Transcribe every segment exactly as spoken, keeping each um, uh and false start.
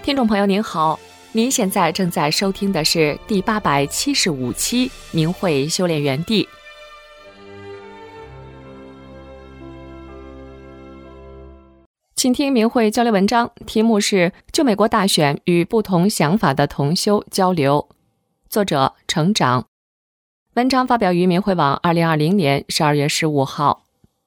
听众朋友您好，您现在正在收听的是第八百七十五期明慧修炼园地。请听明慧交流文章，题目是就美国大选与不同想法的同修交流，作者成长。文章发表于明慧网二零二零年十二月十五号。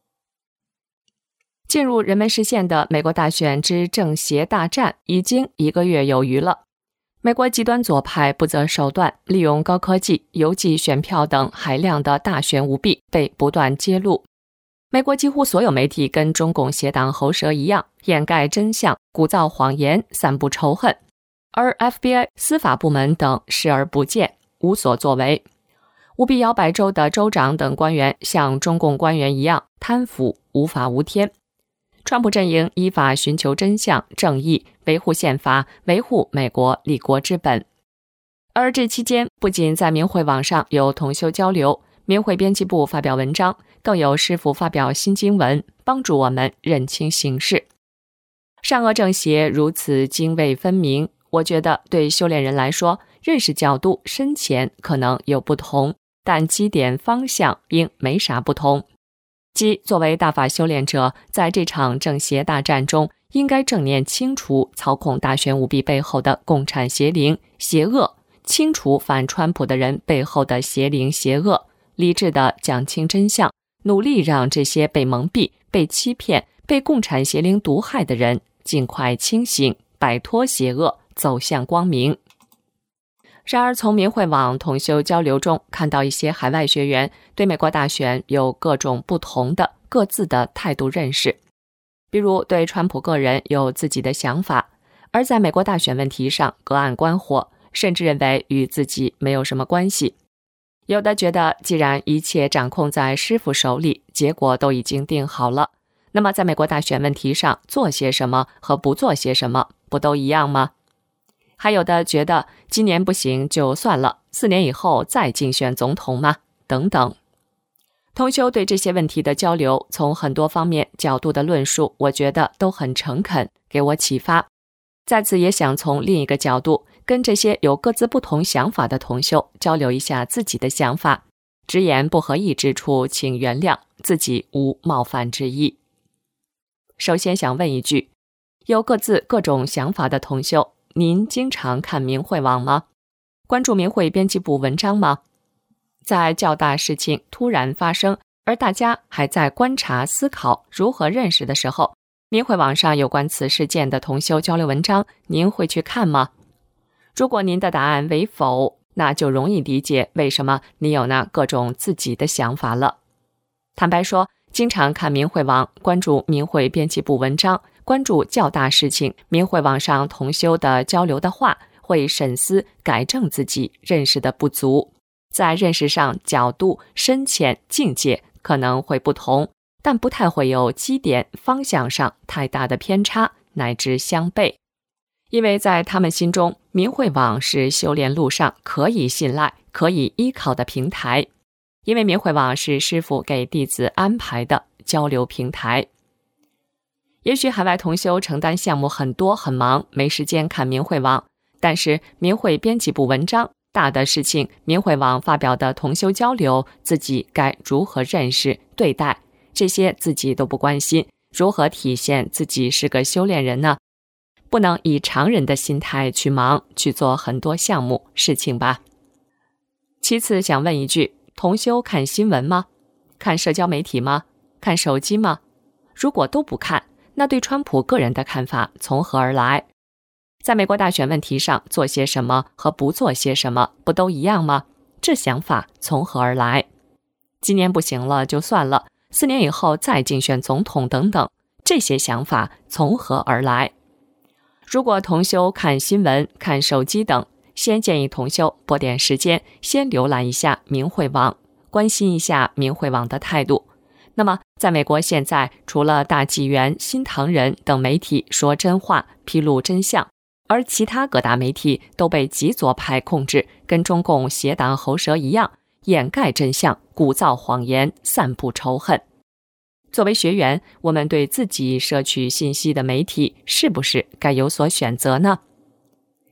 进入人们视线的美国大选之正邪大战已经一个月有余了。美国极端左派不择手段，利用高科技、邮寄选票等海量的大选舞弊被不断揭露。美国几乎所有媒体跟中共邪党喉舌一样，掩盖真相，鼓噪谎言，散布仇恨，而 F B I 司法部门等视而不见，无所作为。务必摇摆州的州长等官员像中共官员一样贪腐，无法无天。川普阵营依法寻求真相、正义，维护宪法，维护美国立国之本。而这期间，不仅在明慧网上有同修交流，明慧编辑部发表文章，更有师父发表新经文，帮助我们认清形势。善恶正邪如此泾渭分明，我觉得对修炼人来说，认识角度深浅可能有不同，但基点方向应没啥不同。即作为大法修炼者，在这场正邪大战中，应该正念清除操控大选舞弊背后的共产邪灵、邪恶，清除反川普的人背后的邪灵、邪恶，理智地讲清真相，努力让这些被蒙蔽、被欺骗、被共产邪灵毒害的人尽快清醒，摆脱邪恶，走向光明。然而从明慧网同修交流中看到一些海外学员对美国大选有各种不同的各自的态度认识，比如对川普个人有自己的想法，而在美国大选问题上隔岸观火，甚至认为与自己没有什么关系。有的觉得既然一切掌控在师父手里，结果都已经定好了，那么在美国大选问题上做些什么和不做些什么不都一样吗？还有的觉得今年不行就算了，四年以后再竞选总统吗？等等。同修对这些问题的交流，从很多方面角度的论述，我觉得都很诚恳，给我启发。在此也想从另一个角度，跟这些有各自不同想法的同修交流一下自己的想法，直言不合意之处请原谅，自己无冒犯之意。首先想问一句，有各自各种想法的同修，您经常看明慧网吗？关注明慧编辑部文章吗？在较大事情突然发生，而大家还在观察思考如何认识的时候，明慧网上有关此事件的同修交流文章，您会去看吗？如果您的答案为否，那就容易理解为什么你有那各种自己的想法了。坦白说，经常看明慧网，关注明慧编辑部文章，关注较大事情明慧网上同修的交流的话，会审思改正自己认识的不足，在认识上角度深浅境界可能会不同，但不太会有基点方向上太大的偏差乃至相悖。因为在他们心中，明慧网是修炼路上可以信赖可以依靠的平台，因为明慧网是师父给弟子安排的交流平台。也许海外同修承担项目很多很忙，没时间看明慧网，但是明慧编辑部文章，大的事情明慧网发表的同修交流，自己该如何认识对待，这些自己都不关心，如何体现自己是个修炼人呢？不能以常人的心态去忙，去做很多项目事情吧。其次想问一句，同修看新闻吗？看社交媒体吗？看手机吗？如果都不看，那对川普个人的看法从何而来？在美国大选问题上做些什么和不做些什么不都一样吗？这想法从何而来？今年不行了就算了，四年以后再竞选总统等等，这些想法从何而来？如果同修看新闻、看手机等，先建议同修拨点时间，先浏览一下明慧网，关心一下明慧网的态度。那么在美国现在，除了大纪元、新唐人等媒体说真话、披露真相，而其他各大媒体都被极左派控制，跟中共邪党喉舌一样，掩盖真相，鼓噪谎言，散布仇恨。作为学员，我们对自己摄取信息的媒体是不是该有所选择呢？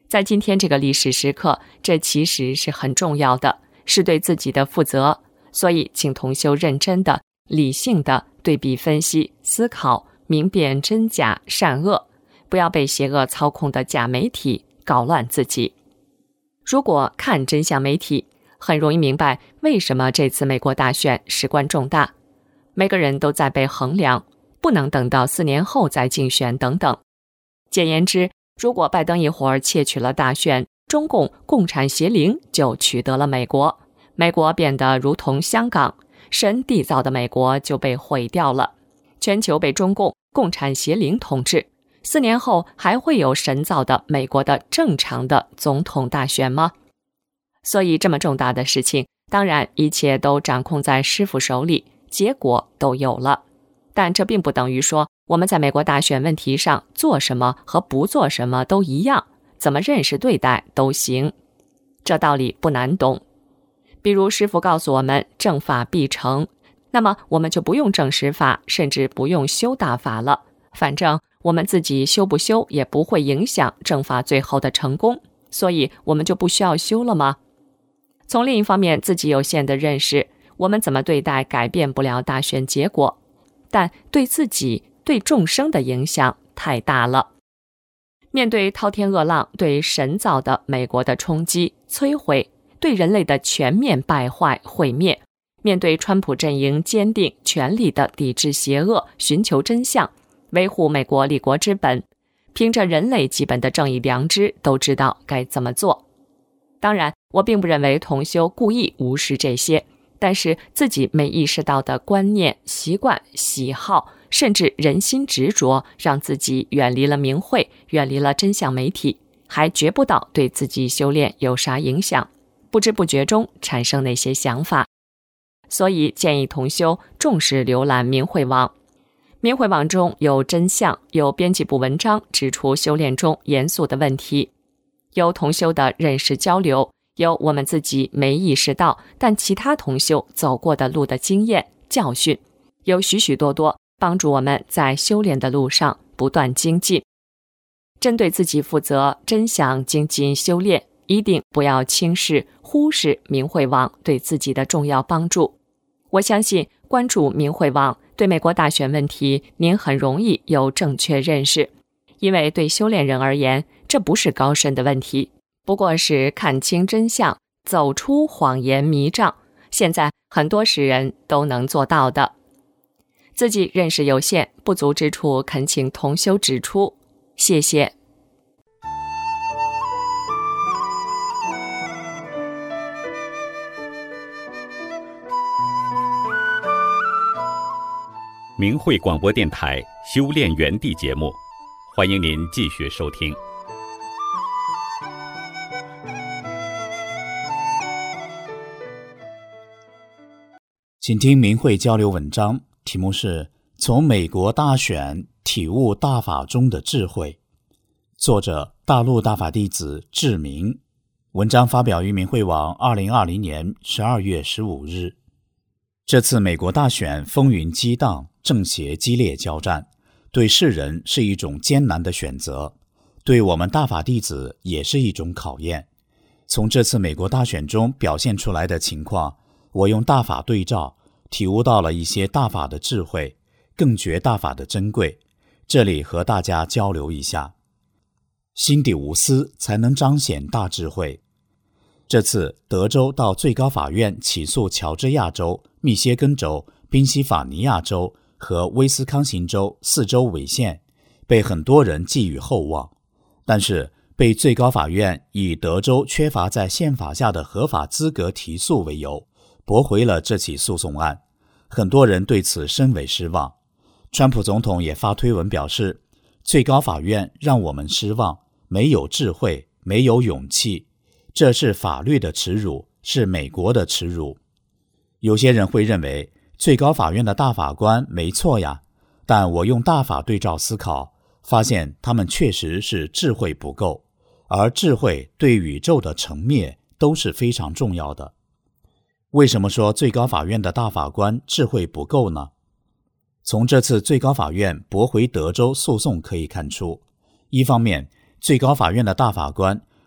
在今天这个历史时刻，这其实是很重要的，是对自己的负责。所以请同修认真的、理性的对比分析、思考，明辨真假善恶，不要被邪恶操控的假媒体搞乱自己。如果看真相媒体，很容易明白为什么这次美国大选事关重大，每个人都在被衡量，不能等到四年后再竞选等等。简言之，如果拜登一会儿窃取了大选，中共共产邪灵就取得了美国，美国变得如同香港，神缔造的美国就被毁掉了，全球被中共共产邪灵统治。四年后还会有神造的美国的正常的总统大选吗？所以这么重大的事情，当然一切都掌控在师父手里，结果都有了。但这并不等于说我们在美国大选问题上做什么和不做什么都一样，怎么认识对待都行。这道理不难懂。比如师父告诉我们正法必成，那么我们就不用正实法，甚至不用修大法了，反正我们自己修不修也不会影响正法最后的成功，所以我们就不需要修了吗？从另一方面，自己有限的认识，我们怎么对待改变不了大选结果，但对自己、对众生的影响太大了。面对滔天恶浪对神造的美国的冲击、摧毁，对人类的全面败坏、毁灭，面对川普阵营坚定、全力的抵制邪恶、寻求真相、维护美国立国之本，凭着人类基本的正义良知，都知道该怎么做。当然，我并不认为同修故意无视这些，但是自己没意识到的观念、习惯、喜好，甚至人心执着，让自己远离了明慧，远离了真相媒体，还觉不到对自己修炼有啥影响，不知不觉中产生那些想法。所以建议同修重视浏览明慧网。明慧网中有真相，有编辑部文章指出修炼中严肃的问题，有同修的认识交流，有我们自己没意识到但其他同修走过的路的经验教训，有许许多多帮助我们在修炼的路上不断精进。针对自己负责，真想精进修炼，一定不要轻视忽视明慧网对自己的重要帮助。我相信关注明慧网，对美国大选问题您很容易有正确认识，因为对修炼人而言，这不是高深的问题，不过是看清真相，走出谎言迷障，现在很多世人都能做到的。自己认识有限，不足之处恳请同修指出，谢谢。 明慧广播电台修炼园地节目，欢迎您继续收听。 请听明慧交流文章，题目是从美国大选体悟大法中的智慧，作者大陆大法弟子志明，文章发表于明慧网二零二零年十二月十五日。这次美国大选风云激荡，正邪激烈交战，对世人是一种艰难的选择，对我们大法弟子也是一种考验。从这次美国大选中表现出来的情况，我用大法对照，体悟到了一些大法的智慧，更觉大法的珍贵，这里和大家交流一下。心底无私，才能彰显大智慧。这次德州到最高法院起诉乔治亚州、密歇根州、宾夕法尼亚州和威斯康辛州四州违宪，被很多人寄予厚望，但是被最高法院以德州缺乏在宪法下的合法资格提诉为由，驳回了这起诉讼案。很多人对此深为失望。川普总统也发推文表示，最高法院让我们失望，没有智慧，没有勇气，这是法律的耻辱，是美国的耻辱。有些人会认为最高法院的大法官没错呀，但我用大法对照思考，发现他们确实是智慧不够，而智慧对宇宙的成灭都是非常重要的。为什么说最高法院的大法官智慧不够呢？从这次最高法院驳回德州诉讼可以看出，一方面，最高法院的大法官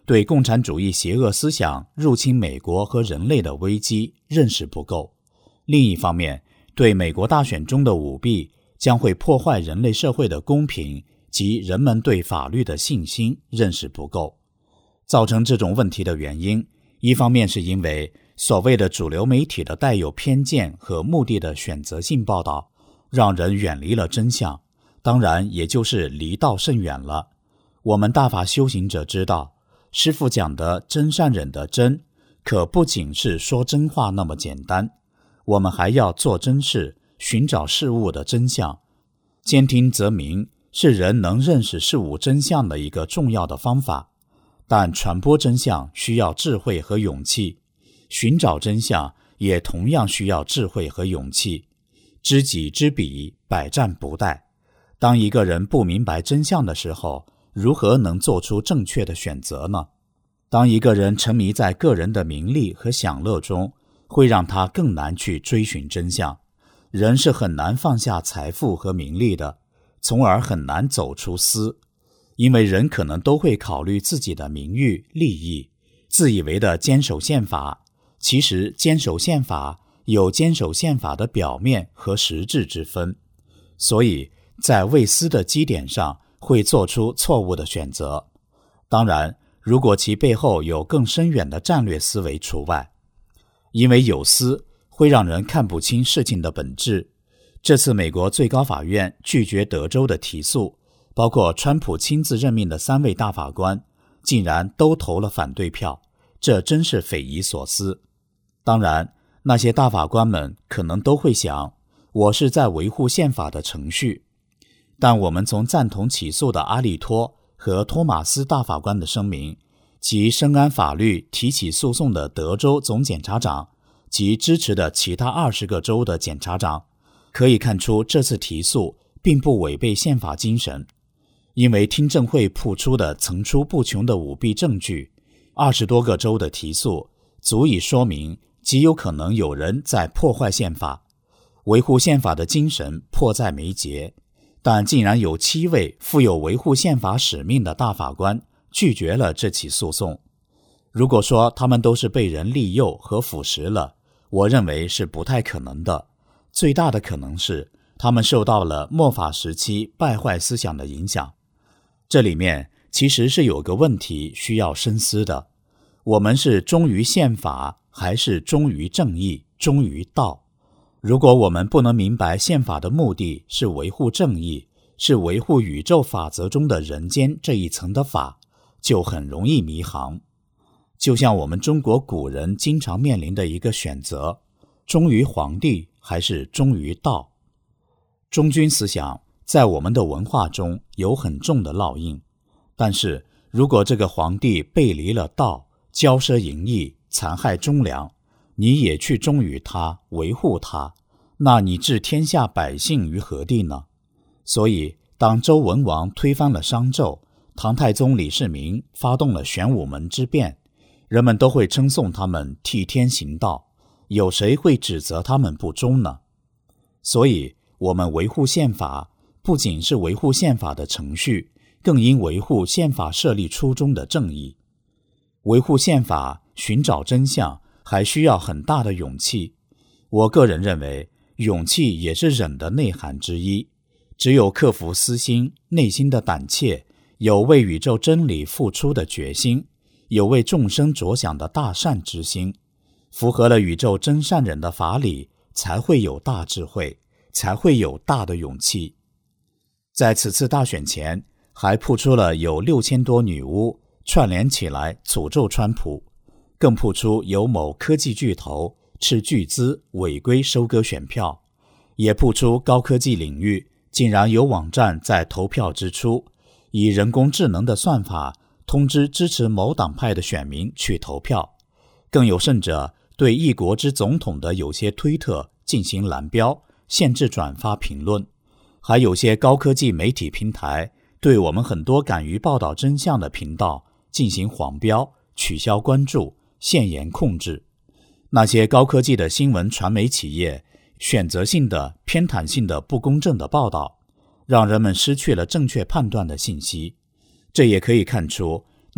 对共产主义邪恶思想入侵美国和人类的危机认识不够。另一方面，对美国大选中的舞弊将会破坏人类社会的公平及人们对法律的信心认识不够。造成这种问题的原因，一方面是因为所谓的主流媒体的带有偏见和目的的选择性报道，让人远离了真相，当然也就是离道甚远了。我们大法修行者知道，师父讲的真善忍的真，可不仅是说真话那么简单，我们还要做真事，寻找事物的真相。兼听则明是人能认识事物真相的一个重要的方法，但传播真相需要智慧和勇气，寻找真相也同样需要智慧和勇气。知己知彼，百战不殆。当一个人不明白真相的时候，如何能做出正确的选择呢？当一个人沉迷在个人的名利和享乐中，会让他更难去追寻真相。人是很难放下财富和名利的，从而很难走出私。因为人可能都会考虑自己的名誉利益，自以为的坚守宪法，其实坚守宪法有坚守宪法的表面和实质之分，所以在为私的基点上会做出错误的选择。当然，如果其背后有更深远的战略思维除外，因为有私会让人看不清事情的本质。这次美国最高法院拒绝德州的提诉，包括川普亲自任命的三位大法官，竟然都投了反对票，这真是匪夷所思。当然，那些大法官们可能都会想，我是在维护宪法的程序。但我们从赞同起诉的阿利托和托马斯大法官的声明，及深谙法律提起诉讼的德州总检察长及支持的其他二十个州的检察长，可以看出这次提诉并不违背宪法精神。因为听证会曝出的层出不穷的舞弊证据，二十多个州的提诉足以说明极有可能有人在破坏宪法，维护宪法的精神迫在眉睫。但竟然有七位负有维护宪法使命的大法官拒绝了这起诉讼。如果说他们都是被人利诱和腐蚀了，我认为是不太可能的。最大的可能是他们受到了末法时期败坏思想的影响。这里面其实是有个问题需要深思的，我们是忠于宪法，还是忠于正义，忠于道？如果我们不能明白宪法的目的是维护正义，是维护宇宙法则中的人间这一层的法，就很容易迷航。就像我们中国古人经常面临的一个选择，忠于皇帝还是忠于道？忠君思想在我们的文化中有很重的烙印，但是如果这个皇帝背离了道，骄奢淫逸，残害忠良，你也去忠于他，维护他，那你置天下百姓于何地呢？所以当周文王推翻了商纣，唐太宗李世民发动了玄武门之变，人们都会称颂他们替天行道，有谁会指责他们不忠呢？所以我们维护宪法，不仅是维护宪法的程序，更应维护宪法设立初衷的正义。维护宪法，寻找真相，还需要很大的勇气。我个人认为，勇气也是忍的内涵之一。只有克服私心，内心的胆怯，有为宇宙真理付出的决心，有为众生着想的大善之心，符合了宇宙真善忍的法理，才会有大智慧，才会有大的勇气。在此次大选前，还曝出了有六千多女巫串联起来诅咒川普，更曝出有某科技巨头斥巨资违规收割选票，也曝出高科技领域竟然有网站在投票之初，以人工智能的算法通知支持某党派的选民去投票，更有甚者对一国之总统的有些推特进行蓝标，限制转发评论，还有些高科技媒体平台对我们很多敢于报道真相的频道进行黄标，取消关注，限言控制。那些高科技的新闻传媒企业选择性的、偏袒性的、不公正的报道，让人们失去了正确判断的信息。这也可以看出，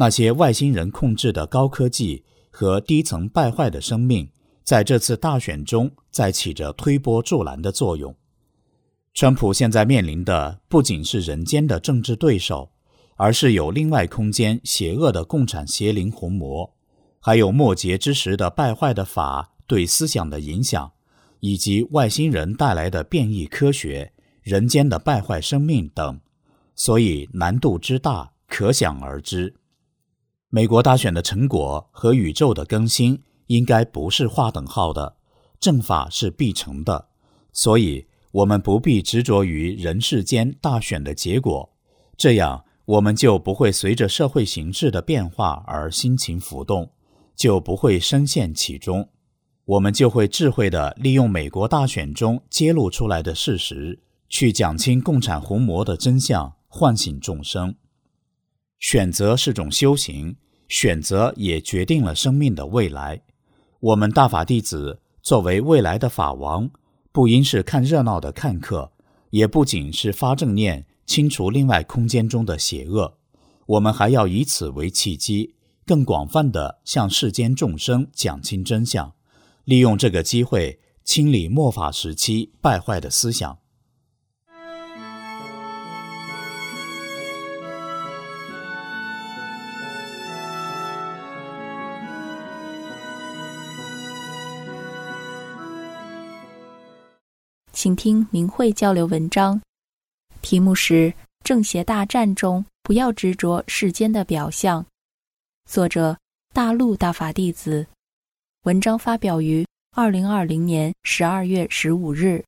那些外星人控制的高科技和低层败坏的生命，在这次大选中在起着推波助澜的作用。川普现在面临的不仅是人间的政治对手，而是有另外空间邪恶的共产邪灵红魔，还有末节之时的败坏的法对思想的影响，以及外星人带来的变异科学、人间的败坏生命等，所以难度之大可想而知。美国大选的成果和宇宙的更新应该不是划等号的，正法是必成的，所以我们不必执着于人世间大选的结果，这样我们就不会随着社会形势的变化而心情浮动，就不会深陷其中。我们就会智慧地利用美国大选中揭露出来的事实，去讲清共产红魔的真相，唤醒众生。选择是种修行，选择也决定了生命的未来。我们大法弟子作为未来的法王，不应是看热闹的看客，也不仅是发正念清除另外空间中的邪恶，我们还要以此为契机，更广泛地向世间众生讲清真相，利用这个机会清理末法时期败坏的思想。 请听明慧交流文章，题目是正邪大战中不要执着世间的表象，作者大陆大法弟子，文章发表于二零二零年十二月十五日。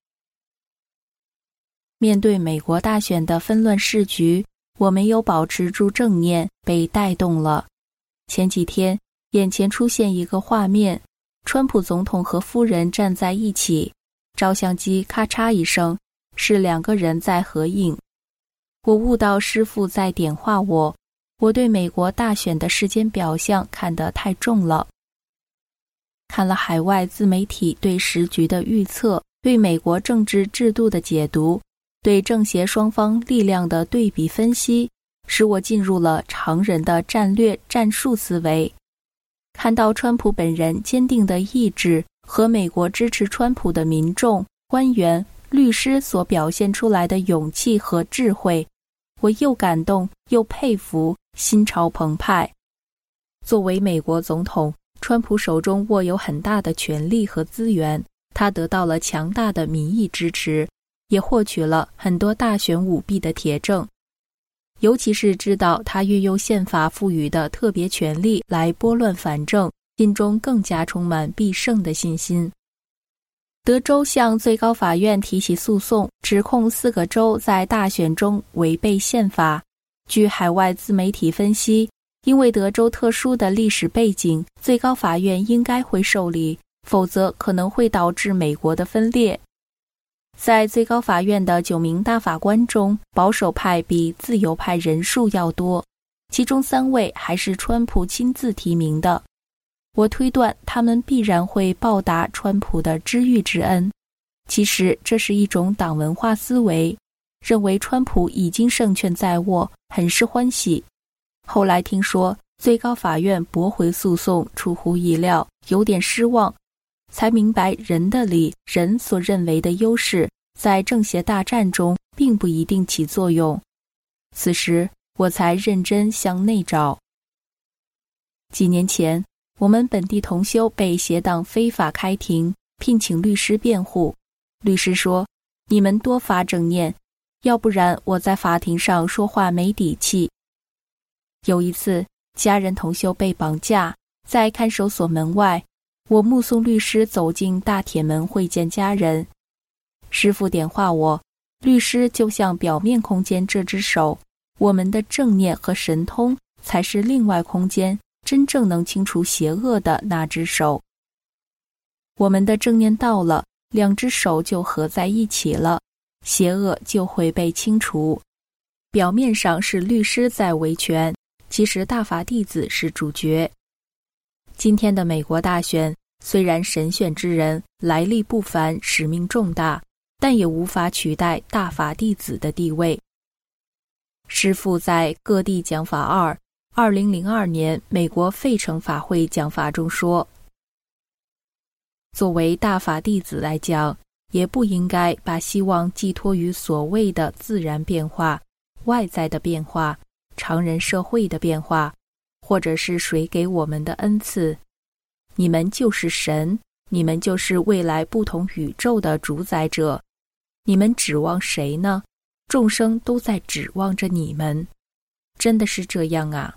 面对美国大选的纷乱世局，我没有保持住正念，被带动了。前几天眼前出现一个画面，川普总统和夫人站在一起，照相机咔嚓一声，是两个人在合影。我悟到师父在点化我，我对美国大选的世间表象看得太重了。看了海外自媒体对时局的预测，对美国政治制度的解读，对正邪双方力量的对比分析，使我进入了常人的战略战术思维。看到川普本人坚定的意志和美国支持川普的民众、官员、律师所表现出来的勇气和智慧，我又感动又佩服，心潮澎湃。作为美国总统，川普手中握有很大的权力和资源，他得到了强大的民意支持，也获取了很多大选舞弊的铁证。尤其是知道他运用宪法赋予的特别权力来拨乱反正，心中更加充满必胜的信心。德州向最高法院提起诉讼，指控四个州在大选中违背宪法。据海外自媒体分析，因为德州特殊的历史背景，最高法院应该会受理，否则可能会导致美国的分裂。在最高法院的九名大法官中，保守派比自由派人数要多，其中三位还是川普亲自提名的。我推断他们必然会报答川普的知遇之恩。其实这是一种党文化思维，认为川普已经胜券在握，很是欢喜。后来听说最高法院驳回诉讼，出乎意料，有点失望，才明白人的理，人所认为的优势，在正邪大战中并不一定起作用。此时我才认真向内找。几年前，我们本地同修被邪党非法开庭，聘请律师辩护。律师说，你们多发正念，要不然我在法庭上说话没底气。有一次，家人同修被绑架，在看守所门外，我目送律师走进大铁门会见家人。师父点化我，律师就像表面空间这只手，我们的正念和神通才是另外空间真正能清除邪恶的那只手。我们的正念到了，两只手就合在一起了，邪恶就会被清除。表面上是律师在维权，其实大法弟子是主角。今天的美国大选，虽然神选之人来历不凡，使命重大，但也无法取代大法弟子的地位。师父在各地讲法二， 二零零二年美国费城法会讲法中说，作为大法弟子来讲，也不应该把希望寄托于所谓的自然变化、外在的变化、常人社会的变化，或者是谁给我们的恩赐。你们就是神，你们就是未来不同宇宙的主宰者，你们指望谁呢？众生都在指望着你们。真的是这样啊。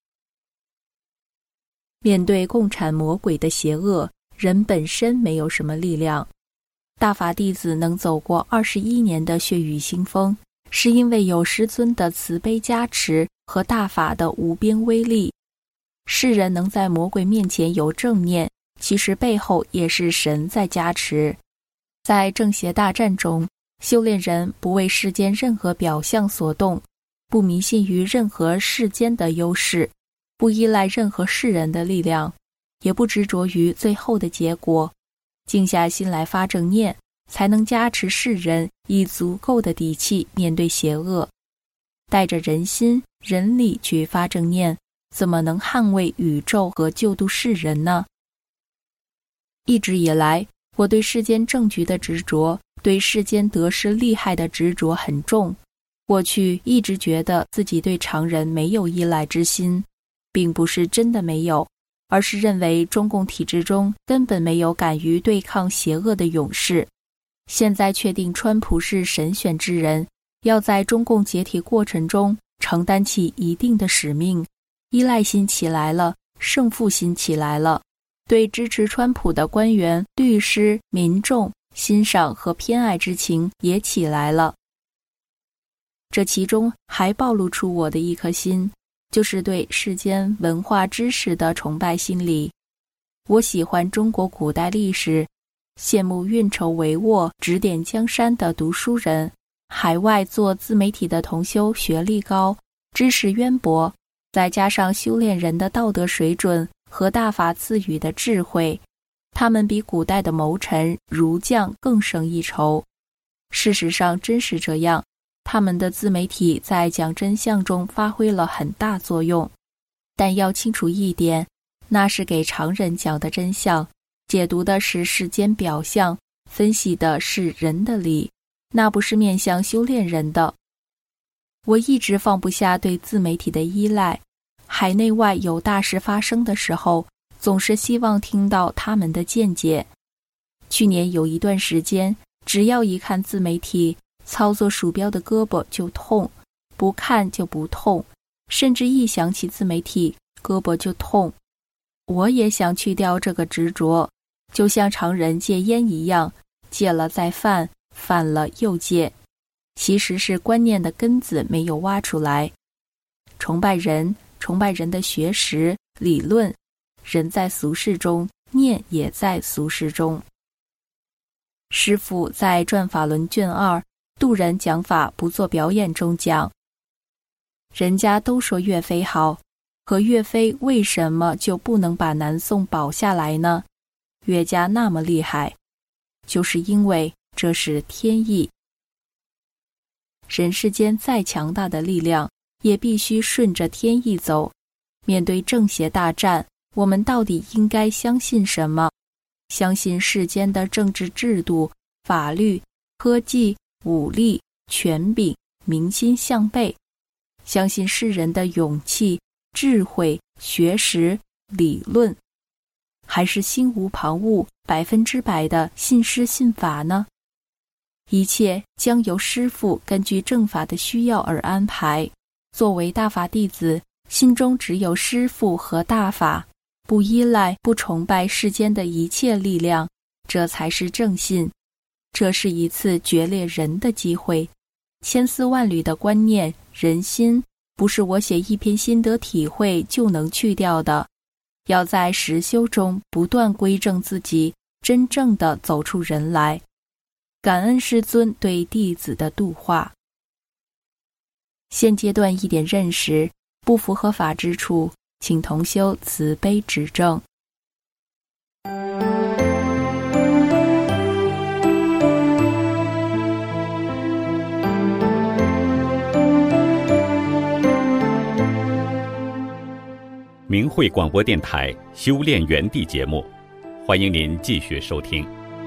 面对共产魔鬼的邪恶，人本身没有什么力量。大法弟子能走过二十一年的血雨腥风，是因为有师尊的慈悲加持和大法的无边威力。世人能在魔鬼面前有正念，其实背后也是神在加持。在正邪大战中，修炼人不为世间任何表象所动，不迷信于任何世间的优势，不依赖任何世人的力量，也不执着于最后的结果，静下心来发正念，才能加持世人以足够的底气面对邪恶。带着人心人理去发正念，怎么能捍卫宇宙和救度世人呢？一直以来，我对世间政局的执着，对世间得失利害的执着很重。过去一直觉得自己对常人没有依赖之心，并不是真的没有，而是认为中共体制中根本没有敢于对抗邪恶的勇士。现在确定川普是神选之人，要在中共解体过程中承担起一定的使命，依赖心起来了，胜负心起来了，对支持川普的官员、律师、民众欣赏和偏爱之情也起来了。这其中还暴露出我的一颗心，就是对世间文化知识的崇拜心理。我喜欢中国古代历史，羡慕运筹帷幄、指点江山的读书人，海外做自媒体的同修学历高，知识渊博，再加上修炼人的道德水准和大法赐予的智慧，他们比古代的谋臣、儒将更胜一筹。事实上真是这样，他们的自媒体在讲真相中发挥了很大作用。但要清楚一点，那是给常人讲的真相，解读的是世间表象，分析的是人的理，那不是面向修炼人的。我一直放不下对自媒体的依赖，海内外有大事发生的时候，总是希望听到他们的见解。去年有一段时间，只要一看自媒体，操作鼠标的胳膊就痛，不看就不痛，甚至一想起自媒体，胳膊就痛。我也想去掉这个执着，就像常人戒烟一样，戒了再犯，犯了又戒，其实是观念的根子没有挖出来。崇拜人，崇拜人的学识、理论，人在俗世中，念也在俗世中。师父在转法轮卷二渡人讲法不做表演中讲，人家都说岳飞好，可岳飞为什么就不能把南宋保下来呢？岳家那么厉害，就是因为这是天意。人世间再强大的力量，也必须顺着天意走。面对正邪大战，我们到底应该相信什么？相信世间的政治制度、法律、科技、武力、权柄、民心向背，相信世人的勇气、智慧、学识、理论，还是心无旁骛、百分之百的信师信法呢？一切将由师父根据正法的需要而安排。作为大法弟子，心中只有师父和大法，不依赖、不崇拜世间的一切力量，这才是正信。这是一次决裂人的机会，千丝万缕的观念、人心，不是我写一篇心得体会就能去掉的。要在实修中不断归正自己，真正的走出人来。感恩师尊对弟子的度化。现阶段一点认识，不符合法之处，请同修慈悲指正。 明慧广播电台修炼园地节目，欢迎您继续收听。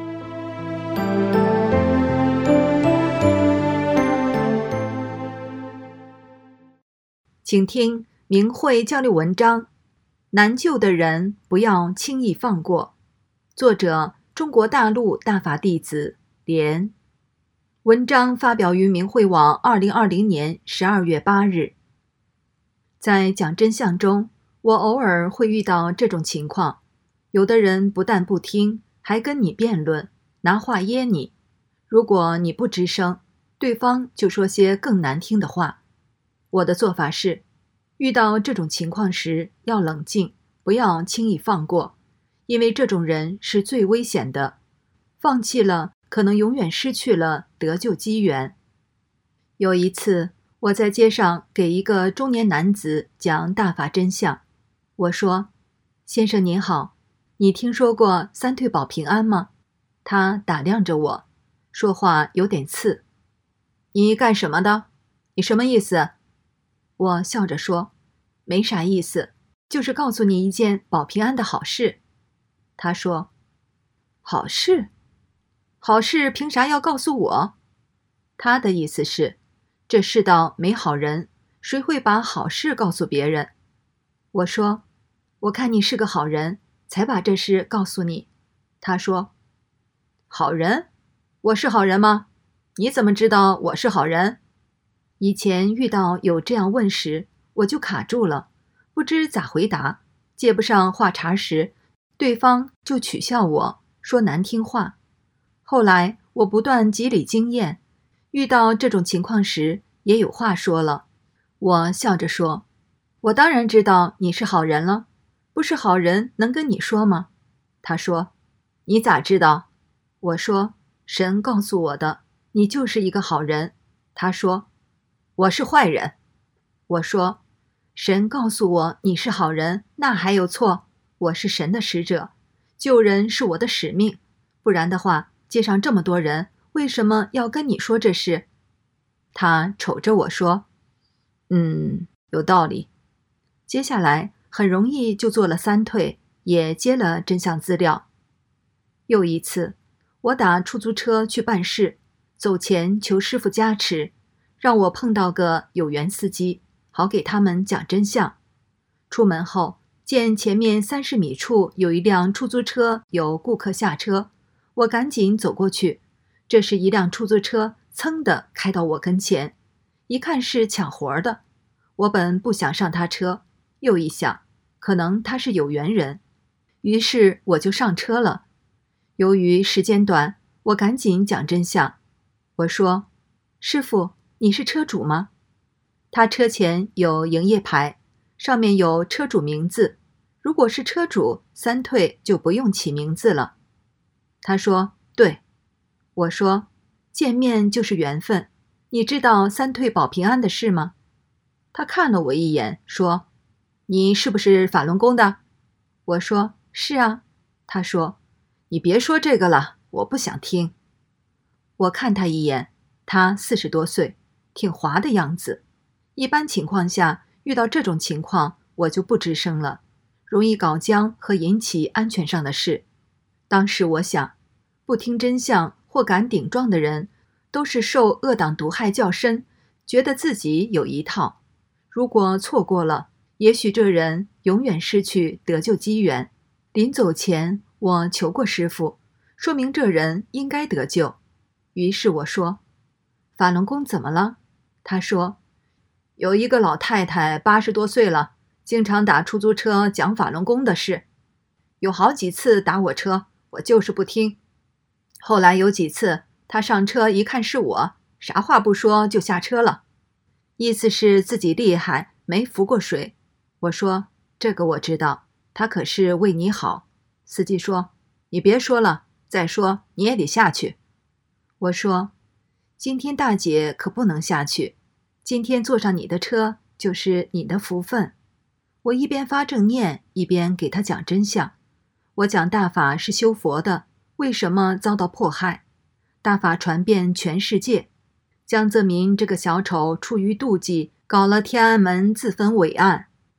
请听明慧交流文章：难救的人不要轻易放过。作者：中国大陆大法弟子莲。文章发表于明慧网二零二零年十二月八日。在讲真相中，我偶尔会遇到这种情况，有的人不但不听，还跟你辩论，拿话噎你。如果你不吱声，对方就说些更难听的话。我的做法是，遇到这种情况时要冷静，不要轻易放过，因为这种人是最危险的，放弃了可能永远失去了得救机缘。有一次，我在街上给一个中年男子讲大法真相，我说：“先生您好，你听说过三退保平安吗？”他打量着我，说话有点刺。“你干什么的？你什么意思？”我笑着说：“没啥意思，就是告诉你一件保平安的好事。”他说：“好事？好事凭啥要告诉我？”他的意思是，这世道没好人，谁会把好事告诉别人？我说：“我看你是个好人，才把这事告诉你。”他说：“好人？我是好人吗？你怎么知道我是好人？”以前遇到有这样问时，我就卡住了，不知咋回答。接不上话茬时，对方就取笑我，说难听话。后来我不断积累经验，遇到这种情况时也有话说了。我笑着说：“我当然知道你是好人了，不是好人能跟你说吗？”他说：“你咋知道？”我说：“神告诉我的，你就是一个好人。”他说：“我是坏人。”我说：“神告诉我你是好人，那还有错？我是神的使者，救人是我的使命，不然的话，街上这么多人，为什么要跟你说这事？”他瞅着我说：“嗯，有道理。”接下来很容易就做了三退，也接了真相资料。又一次，我打出租车去办事，走前求师父加持，让我碰到个有缘司机，好给他们讲真相。出门后，见前面三十米处有一辆出租车，有顾客下车，我赶紧走过去。这是一辆出租车噌地开到我跟前，一看是抢活的。我本不想上他车，又一想，可能他是有缘人，于是我就上车了。由于时间短，我赶紧讲真相。我说：“师父，你是车主吗？”他车前有营业牌，上面有车主名字，如果是车主，三退就不用起名字了。他说：“对。”我说：“见面就是缘分，你知道三退保平安的事吗？”他看了我一眼，说：“你是不是法轮功的？”我说：“是啊。”他说：“你别说这个了，我不想听。”我看他一眼，他四十多岁，挺滑的样子。一般情况下，遇到这种情况，我就不吱声了，容易搞僵和引起安全上的事。当时我想，不听真相或敢顶撞的人，都是受恶党毒害较深，觉得自己有一套。如果错过了，也许这人永远失去得救机缘。临走前，我求过师父，说明这人应该得救。于是我说：“法轮功怎么了？”他说：“有一个老太太八十多岁了，经常打出租车讲法轮功的事，有好几次打我车，我就是不听。后来有几次，她上车一看是我，啥话不说就下车了，意思是自己厉害，没浮过水。”我说：“这个我知道，他可是为你好。”司机说：“你别说了，再说你也得下去。”我说：“今天大姐可不能下去，今天坐上你的车就是你的福分。”我一边发正念，一边给他讲真相。我讲大法是修佛的，为什么遭到迫害？大法传遍全世界，江泽民这个小丑出于妒忌，搞了天安门自焚伟案，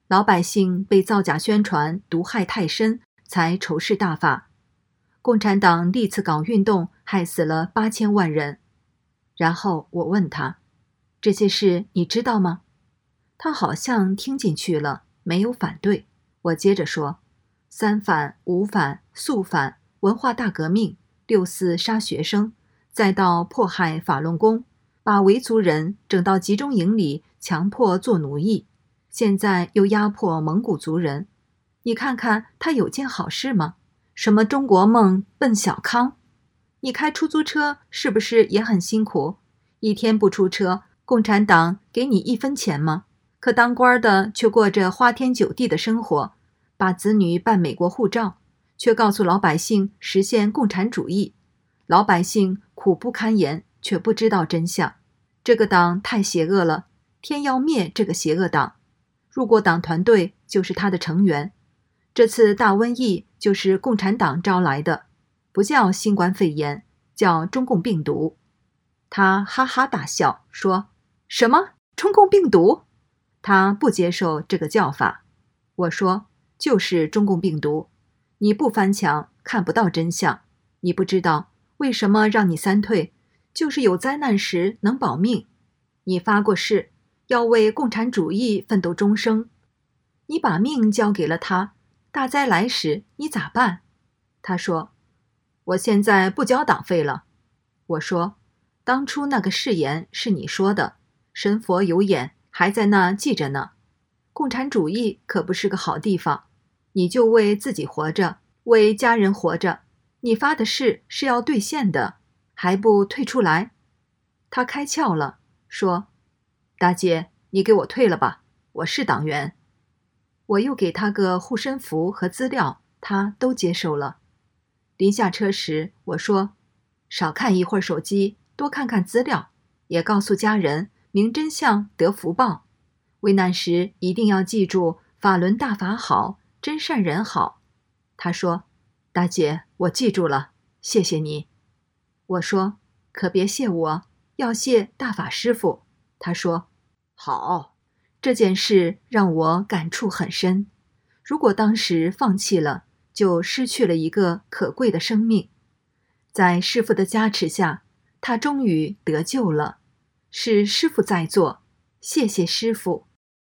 老百姓被造假宣传毒害太深，才仇视大法。共产党历次搞运动，害死了八千万人。然后我问他，这些事你知道吗？他好像听进去了，没有反对。我接着说，三反、五反、肃反、文化大革命、六四杀学生，再到迫害法轮功，把维族人整到集中营里，强迫做奴役，现在又压迫蒙古族人。你看看他有件好事吗？什么中国梦奔小康？你开出租车是不是也很辛苦？一天不出车，共产党给你一分钱吗？可当官的却过着花天酒地的生活，把子女办美国护照，却告诉老百姓实现共产主义。老百姓苦不堪言，却不知道真相。这个党太邪恶了，天要灭这个邪恶党。入过党团队就是他的成员。这次大瘟疫就是共产党招来的，不叫新冠肺炎，叫中共病毒。他哈哈大笑，说：什么中共病毒？他不接受这个叫法。我说，就是中共病毒。你不翻墙，看不到真相。你不知道为什么让你三退，就是有灾难时能保命。你发过誓，要为共产主义奋斗终生。你把命交给了他，大灾来时你咋办？他说，我现在不交党费了。我说，当初那个誓言是你说的，神佛有眼，还在那记着呢。共产主义可不是个好地方，你就为自己活着，为家人活着。你发的誓是要兑现的，还不退出来？他开窍了，说，大姐，你给我退了吧，我是党员。我又给他个护身符和资料，他都接受了。临下车时，我说，少看一会儿手机，多看看资料，也告诉家人，明真相得福报。危难时一定要记住，法轮大法好，真善人好。他说，大姐，我记住了，谢谢你。我说，可别谢我，要谢大法师父。他说，好。这件事让我感触很深，如果当时放弃了，就失去了一个可贵的生命。在师父的加持下，他终于得救了。是师父在做，谢谢师父。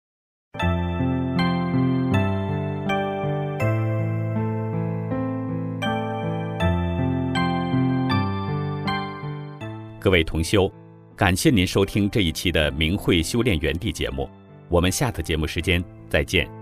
各位同修，感谢您收听这一期的明慧修炼园地节目，我们下次节目时间再见。